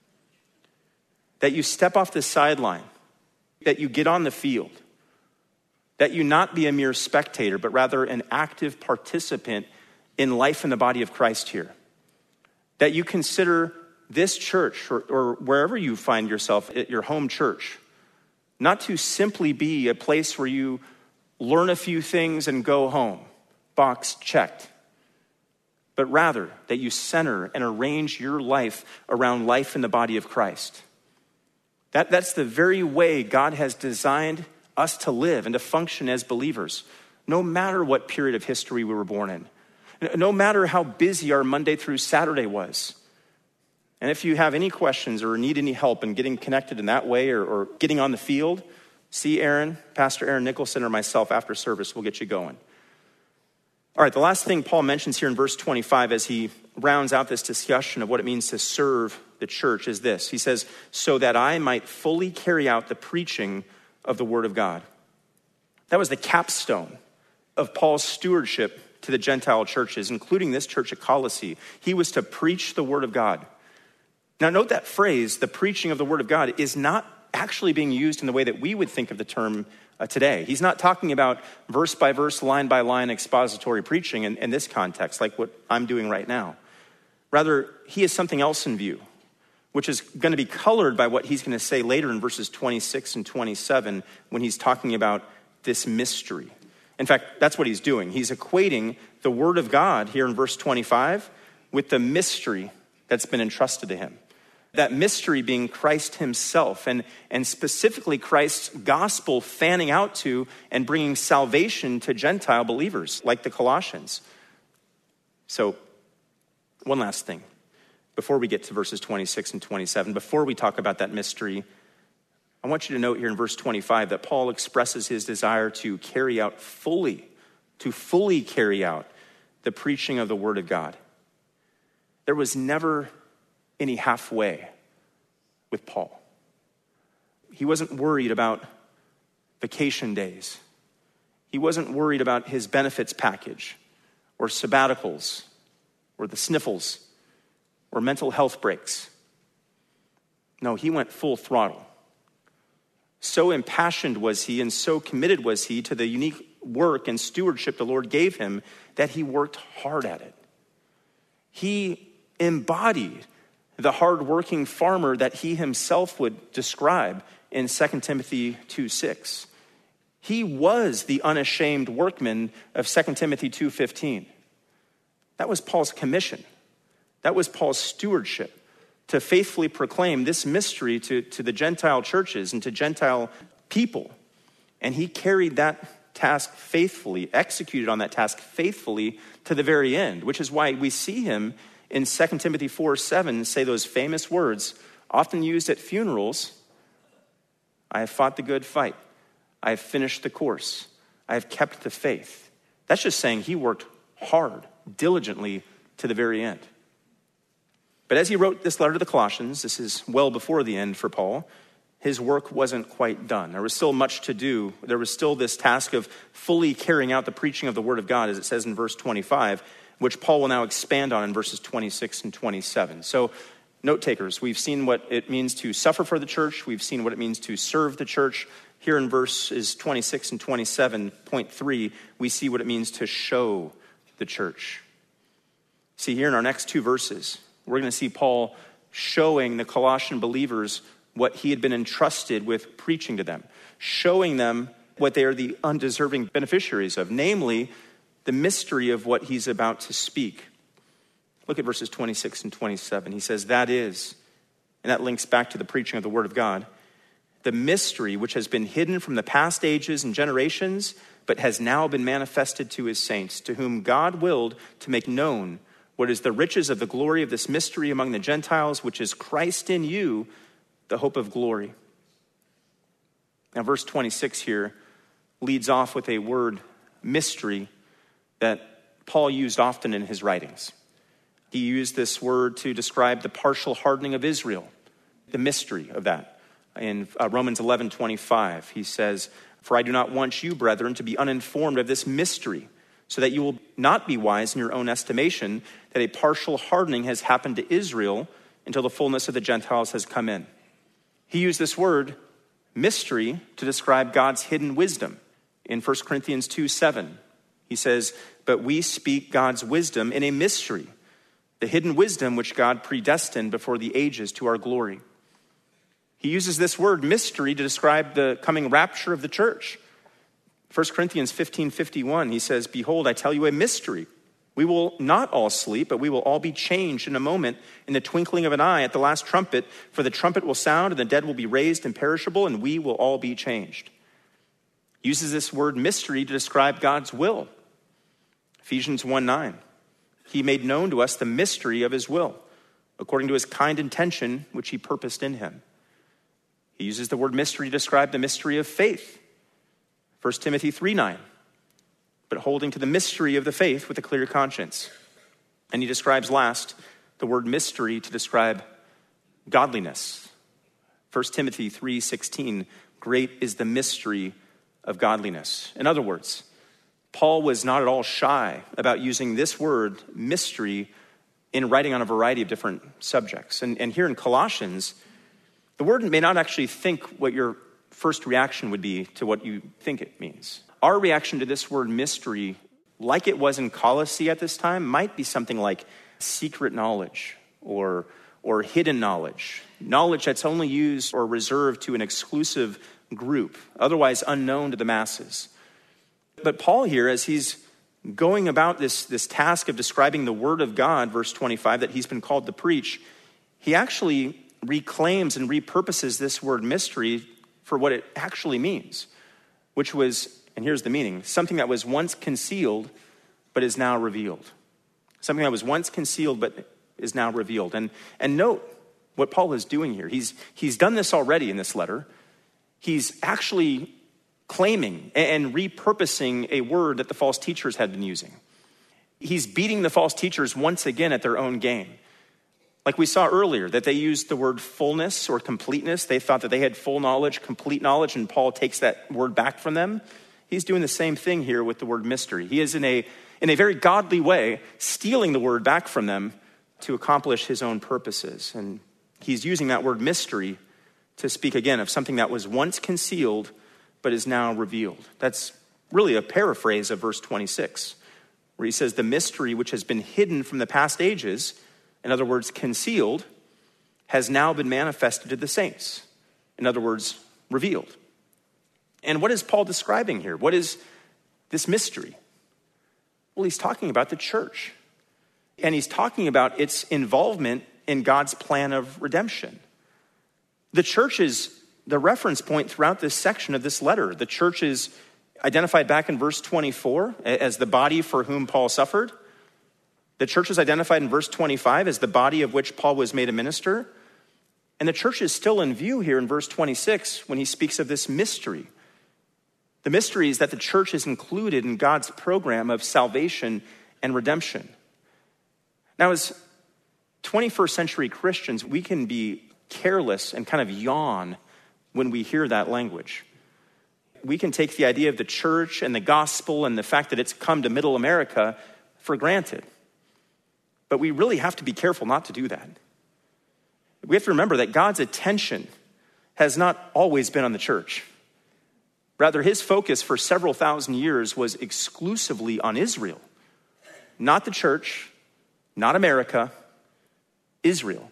[SPEAKER 1] that you step off the sideline, that you get on the field, that you not be a mere spectator, but rather an active participant in life in the body of Christ here. That you consider this church or wherever you find yourself at your home church, not to simply be a place where you learn a few things and go home, box checked, but rather that you center and arrange your life around life in the body of Christ. That's the very way God has designed us to live and to function as believers, no matter what period of history we were born in, no matter how busy our Monday through Saturday was. And if you have any questions or need any help in getting connected in that way or getting on the field, see Aaron, Pastor Aaron Nicholson, or myself after service. We'll get you going. All right, the last thing Paul mentions here in verse 25 as he rounds out this discussion of what it means to serve the church is this. He says, so that I might fully carry out the preaching of the word of God. That was the capstone of Paul's stewardship to the Gentile churches, including this church at Colossae. He was to preach the word of God. Now note that phrase, the preaching of the word of God, is not actually being used in the way that we would think of the term today. He's not talking about verse by verse, line by line expository preaching in this context, like what I'm doing right now. Rather, he has something else in view, which is going to be colored by what he's going to say later in verses 26 and 27 when he's talking about this mystery. In fact, that's what he's doing. He's equating the word of God here in verse 25 with the mystery that's been entrusted to him. That mystery being Christ himself, and specifically Christ's gospel fanning out to and bringing salvation to Gentile believers like the Colossians. So, one last thing. Before we get to verses 26 and 27, before we talk about that mystery, I want you to note here in verse 25 that Paul expresses his desire to fully carry out the preaching of the word of God. There was never any halfway with Paul. He wasn't worried about vacation days. He wasn't worried about his benefits package or sabbaticals or the sniffles or mental health breaks. No, he went full throttle. So impassioned was he and so committed was he to the unique work and stewardship the Lord gave him that he worked hard at it. He embodied the hardworking farmer that he himself would describe in 2 Timothy 2:6. He was the unashamed workman of 2 Timothy 2:15. That was Paul's commission. That was Paul's stewardship to faithfully proclaim this mystery to the Gentile churches and to Gentile people. And he carried that task faithfully, executed on that task faithfully to the very end, which is why we see him in 2 Timothy 4:7 say those famous words, often used at funerals, I have fought the good fight. I have finished the course. I have kept the faith. That's just saying he worked hard, diligently to the very end. But as he wrote this letter to the Colossians, this is well before the end for Paul, his work wasn't quite done. There was still much to do. There was still this task of fully carrying out the preaching of the word of God, as it says in verse 25, which Paul will now expand on in verses 26 and 27. So, note takers, we've seen what it means to suffer for the church. We've seen what it means to serve the church. Here in verses 26 and 27, point 3, we see what it means to show the church. See, here in our next two verses, we're going to see Paul showing the Colossian believers what he had been entrusted with preaching to them, showing them what they are the undeserving beneficiaries of, namely, the mystery of what he's about to speak. Look at verses 26 and 27. He says, that is, and that links back to the preaching of the word of God, the mystery which has been hidden from the past ages and generations, but has now been manifested to his saints, to whom God willed to make known what is the riches of the glory of this mystery among the Gentiles, which is Christ in you, the hope of glory. Now, verse 26 here leads off with a word, mystery, that Paul used often in his writings. He used this word to describe the partial hardening of Israel, the mystery of that. In Romans 11:25, he says, "For I do not want you, brethren, to be uninformed of this mystery, so that you will not be wise in your own estimation, that a partial hardening has happened to Israel until the fullness of the Gentiles has come in." He used this word, mystery, to describe God's hidden wisdom. In 1 Corinthians 2:7, he says, "But we speak God's wisdom in a mystery, the hidden wisdom which God predestined before the ages to our glory." He uses this word, mystery, to describe the coming rapture of the church. 1 Corinthians 15:51, he says, "Behold, I tell you a mystery. We will not all sleep, but we will all be changed in a moment, in the twinkling of an eye, at the last trumpet. For the trumpet will sound, and the dead will be raised imperishable, and we will all be changed." He uses this word, mystery, to describe God's will. Ephesians 1:9, "He made known to us the mystery of his will, according to his kind intention, which he purposed in him." He uses the word mystery to describe the mystery of faith. 1 Timothy 3:9, "But holding to the mystery of the faith with a clear conscience." And he describes last the word mystery to describe godliness. 1 Timothy 3:16, "Great is the mystery of godliness." In other words, Paul was not at all shy about using this word, mystery, in writing on a variety of different subjects. And here in Colossians, the word may not actually think what your first reaction would be to what you think it means. Our reaction to this word mystery, like it was in Colossae at this time, might be something like secret knowledge or hidden knowledge that's only used or reserved to an exclusive group, otherwise unknown to the masses. But Paul here, as he's going about this task of describing the word of God, verse 25, that he's been called to preach, he actually reclaims and repurposes this word mystery for what it actually means, which was, and here's the meaning, something that was once concealed but is now revealed. Something that was once concealed but is now revealed. And note what Paul is doing here. He's done this already in this letter. He's actually claiming and repurposing a word that the false teachers had been using. He's beating the false teachers once again at their own game. Like we saw earlier, that they used the word fullness or completeness. They thought that they had full knowledge, complete knowledge, and Paul takes that word back from them. He's doing the same thing here with the word mystery. He is in a very godly way stealing the word back from them to accomplish his own purposes. And he's using that word mystery to speak again of something that was once concealed but is now revealed. That's really a paraphrase of verse 26, where he says, "The mystery which has been hidden from the past ages," in other words, concealed, "has now been manifested to the saints." In other words, revealed. And what is Paul describing here? What is this mystery? Well, he's talking about the church. And he's talking about its involvement in God's plan of redemption. The church is the reference point throughout this section of this letter. The church is identified back in verse 24 as the body for whom Paul suffered. The church is identified in verse 25 as the body of which Paul was made a minister. And the church is still in view here in verse 26 when he speaks of this mystery. The mystery is that the church is included in God's program of salvation and redemption. Now, as 21st century Christians, we can be careless and kind of yawn when we hear that language. We can take the idea of the church and the gospel and the fact that it's come to middle America for granted. But we really have to be careful not to do that. We have to remember that God's attention has not always been on the church. Rather, his focus for several thousand years was exclusively on Israel. Not the church, not America, Israel.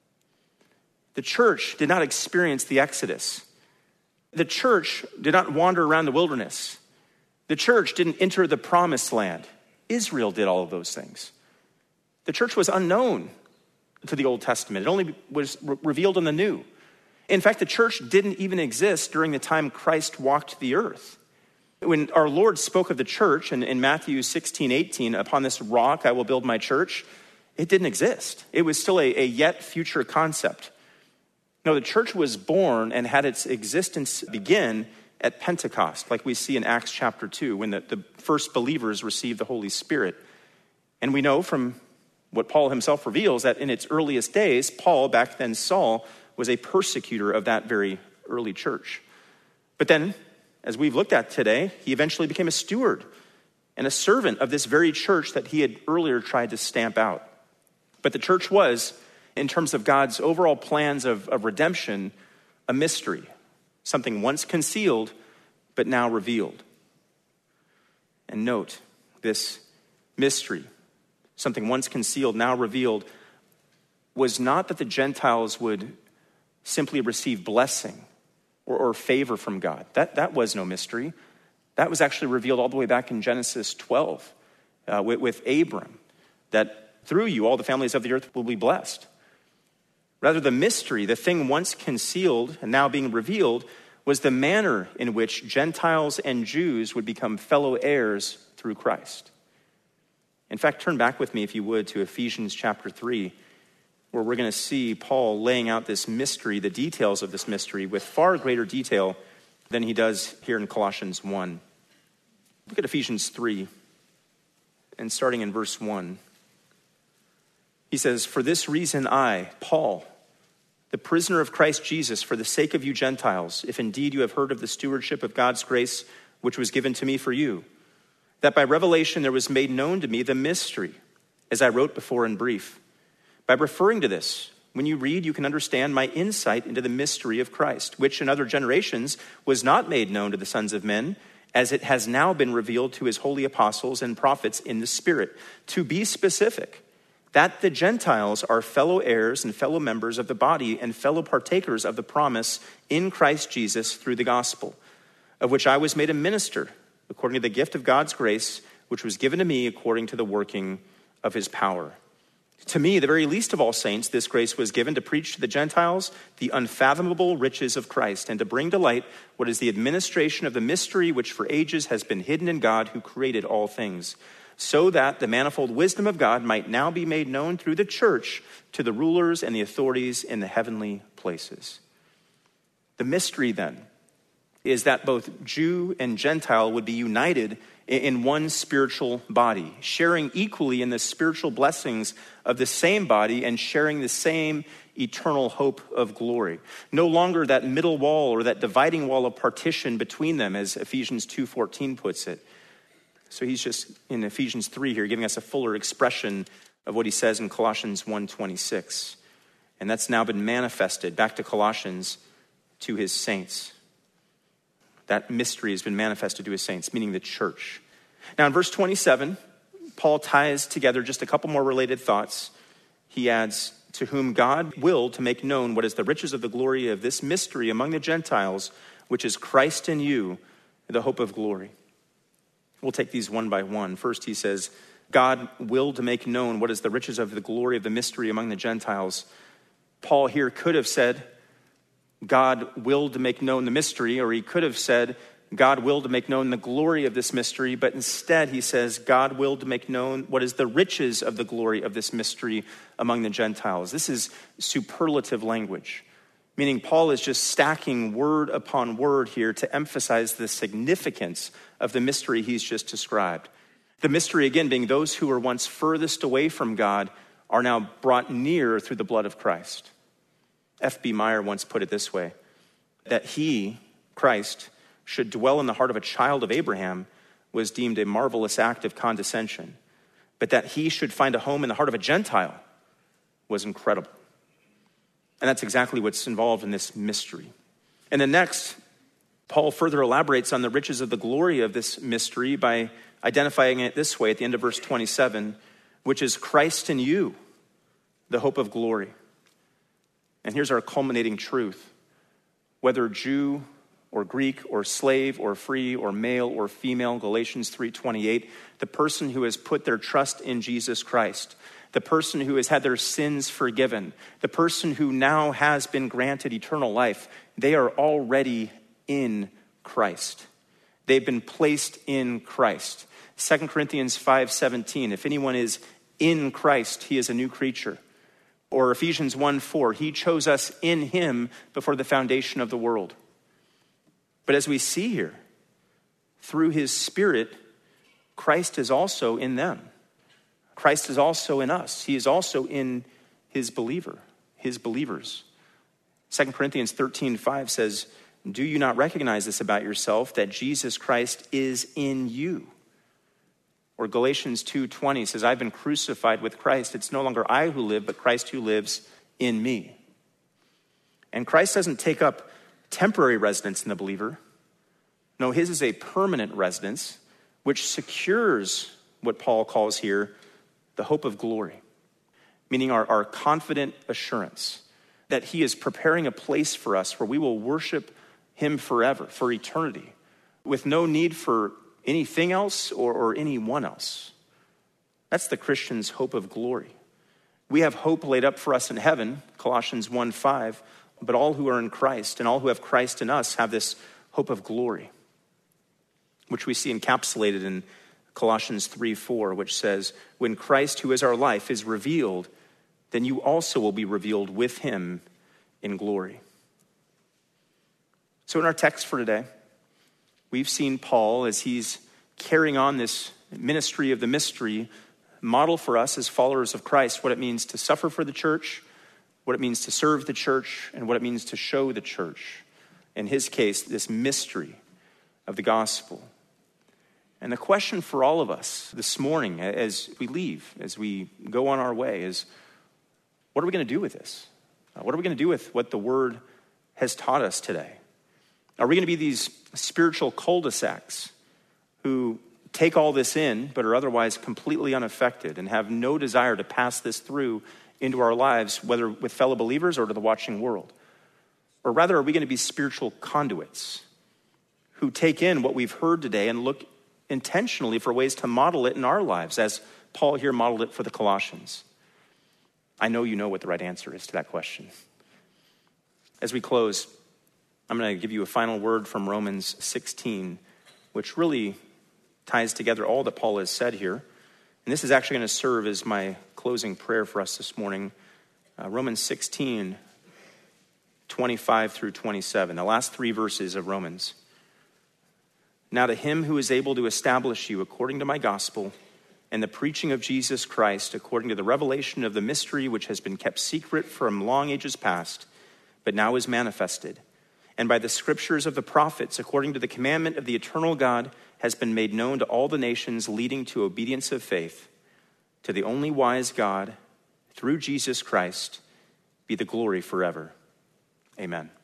[SPEAKER 1] The church did not experience the Exodus. The church did not wander around the wilderness. The church didn't enter the promised land. Israel did all of those things. The church was unknown to the Old Testament. It only was revealed in the New. In fact, the church didn't even exist during the time Christ walked the earth. When our Lord spoke of the church in Matthew 16:18, upon this rock I will build my church, it didn't exist. It was still a yet future concept. No, the church was born and had its existence begin at Pentecost, like we see in Acts chapter 2, when the first believers received the Holy Spirit. And we know from what Paul himself reveals that in its earliest days, Paul, back then Saul, was a persecutor of that very early church. But then, as we've looked at today, he eventually became a steward and a servant of this very church that he had earlier tried to stamp out. But the church was, in terms of God's overall plans of redemption, a mystery, something once concealed, but now revealed. And note, this mystery, something once concealed, now revealed, was not that the Gentiles would simply receive blessing or favor from God. That was no mystery. That was actually revealed all the way back in Genesis 12 with Abram, that through you all the families of the earth will be blessed. Rather, the mystery, the thing once concealed and now being revealed, was the manner in which Gentiles and Jews would become fellow heirs through Christ. In fact, turn back with me, if you would, to Ephesians chapter 3, where we're going to see Paul laying out this mystery, the details of this mystery, with far greater detail than he does here in Colossians 1. Look at Ephesians 3, and starting in verse 1. He says, "For this reason I, Paul, the prisoner of Christ Jesus, for the sake of you Gentiles, if indeed you have heard of the stewardship of God's grace, which was given to me for you, that by revelation there was made known to me the mystery, as I wrote before in brief. By referring to this, when you read, you can understand my insight into the mystery of Christ, which in other generations was not made known to the sons of men, as it has now been revealed to his holy apostles and prophets in the Spirit. To be specific, that the Gentiles are fellow heirs and fellow members of the body and fellow partakers of the promise in Christ Jesus through the gospel, of which I was made a minister, according to the gift of God's grace, which was given to me according to the working of his power. To me, the very least of all saints, this grace was given to preach to the Gentiles the unfathomable riches of Christ, and to bring to light what is the administration of the mystery which for ages has been hidden in God who created all things, so that the manifold wisdom of God might now be made known through the church to the rulers and the authorities in the heavenly places." The mystery, then, is that both Jew and Gentile would be united in one spiritual body, sharing equally in the spiritual blessings of the same body and sharing the same eternal hope of glory. No longer that middle wall or that dividing wall of partition between them, as Ephesians 2:14 puts it. So he's just, in Ephesians 3 here, giving us a fuller expression of what he says in Colossians 1:26. And that's now been manifested, back to Colossians, to his saints. That mystery has been manifested to his saints, meaning the church. Now in verse 27, Paul ties together just a couple more related thoughts. He adds, "To whom God willed to make known what is the riches of the glory of this mystery among the Gentiles, which is Christ in you, the hope of glory." We'll take these one by one. First, he says, God willed to make known what is the riches of the glory of the mystery among the Gentiles. Paul here could have said, God willed to make known the mystery, or he could have said, God willed to make known the glory of this mystery, but instead he says, God willed to make known what is the riches of the glory of this mystery among the Gentiles. This is superlative language, meaning Paul is just stacking word upon word here to emphasize the significance of the mystery he's just described. The mystery, again, being those who were once furthest away from God are now brought near through the blood of Christ. F.B. Meyer once put it this way, that he, Christ, should dwell in the heart of a child of Abraham was deemed a marvelous act of condescension, but that he should find a home in the heart of a Gentile was incredible. And that's exactly what's involved in this mystery. And then next, Paul further elaborates on the riches of the glory of this mystery by identifying it this way at the end of verse 27, which is Christ in you, the hope of glory. And here's our culminating truth. Whether Jew or Greek or slave or free or male or female, Galatians 3:28, the person who has put their trust in Jesus Christ, the person who has had their sins forgiven, the person who now has been granted eternal life, they are already in Christ. They've been placed in Christ. 2 Corinthians 5:17, if anyone is in Christ, he is a new creature. Or Ephesians 1:4, he chose us in him before the foundation of the world. But as we see here, through his Spirit, Christ is also in them. Christ is also in us. He is also in his believers. 2 Corinthians 13:5 says, do you not recognize this about yourself, that Jesus Christ is in you? Or Galatians 2:20 says, I've been crucified with Christ. It's no longer I who live, but Christ who lives in me. And Christ doesn't take up temporary residence in the believer. No, his is a permanent residence, which secures what Paul calls here the hope of glory, meaning our confident assurance that he is preparing a place for us where we will worship him forever, for eternity, with no need for anything else or anyone else. That's the Christian's hope of glory. We have hope laid up for us in heaven, Colossians 1:5, but all who are in Christ and all who have Christ in us have this hope of glory, which we see encapsulated in Colossians 3:4, which says, when Christ, who is our life, is revealed, then you also will be revealed with him in glory. So in our text for today, we've seen Paul, as he's carrying on this ministry of the mystery, model for us as followers of Christ what it means to suffer for the church, what it means to serve the church, and what it means to show the church. In his case, this mystery of the gospel. And the question for all of us this morning as we leave, as we go on our way, is what are we going to do with this? What are we going to do with what the Word has taught us today? Are we going to be these spiritual cul-de-sacs who take all this in but are otherwise completely unaffected and have no desire to pass this through into our lives, whether with fellow believers or to the watching world? Or rather, are we going to be spiritual conduits who take in what we've heard today and look intentionally for ways to model it in our lives, as Paul here modeled it for the Colossians? I know you know what the right answer is to that question. As we close, I'm going to give you a final word from Romans 16, which really ties together all that Paul has said here. And this is actually going to serve as my closing prayer for us this morning. Romans 16, 25 through 27, the last three verses of Romans. Now to him who is able to establish you according to my gospel and the preaching of Jesus Christ, according to the revelation of the mystery which has been kept secret from long ages past, but now is manifested, and by the scriptures of the prophets, according to the commandment of the eternal God, has been made known to all the nations, leading to obedience of faith. To the only wise God, through Jesus Christ, be the glory forever. Amen.